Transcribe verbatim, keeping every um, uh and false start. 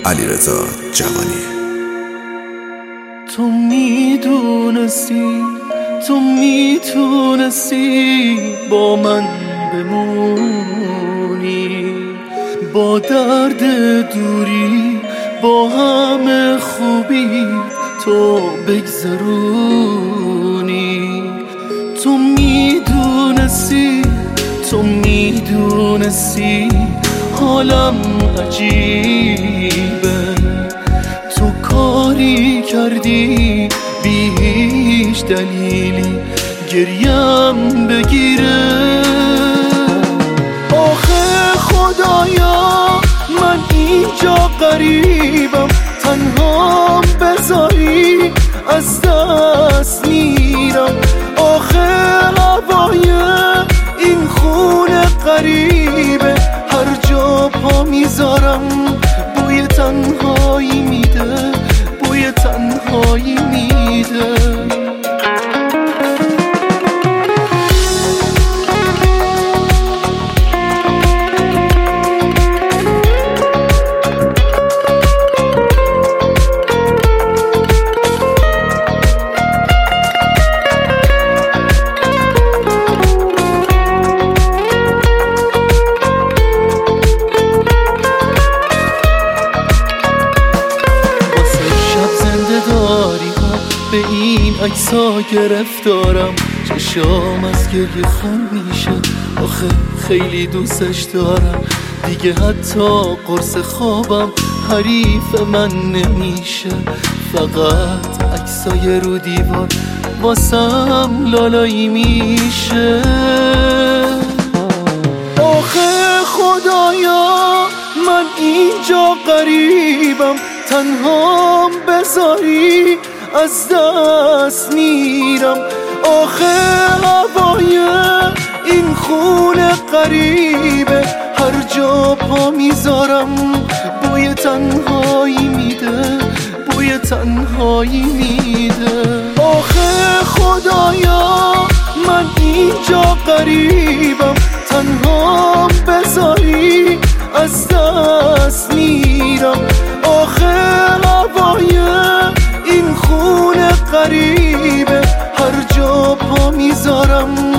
علیرضا جوانی. تو میدونستی، تو میتونستی با من بمونی، با درد دوری با همه خوبی تو بگذرونی. تو میدونستی، تو میدونستی حالم عجیبه، تو کاری کردی بی هیچ دلیلی گریم بگیره. آخه خدایا من اینجا غریبم، تنهام بذاری از دست میرم. آخه هوای این خونه غریبه، هر جا پا میذارم بوی تنهایی میده، بوی تنهایی میده. به این عکس‌ها گرفتارم، چشام از گریه خون میشه. آخه خیلی دوستش دارم، دیگه حتی قرص خوابم حریف من نمیشه. فقط عکسای رو دیوار واسم لالایی میشه. آخه خدایا من اینجا غریبم، تنهام بذاری از دست میرم. آخه هوای این خونه غریبه، هر جا پا میذارم بوی تنهایی میده، بوی تنهایی میده. آخه خدایا من اینجا غریبم، تنهام بذاری از دست میرم. آخه هوای این خونه غریبه، هر جا پا میذارم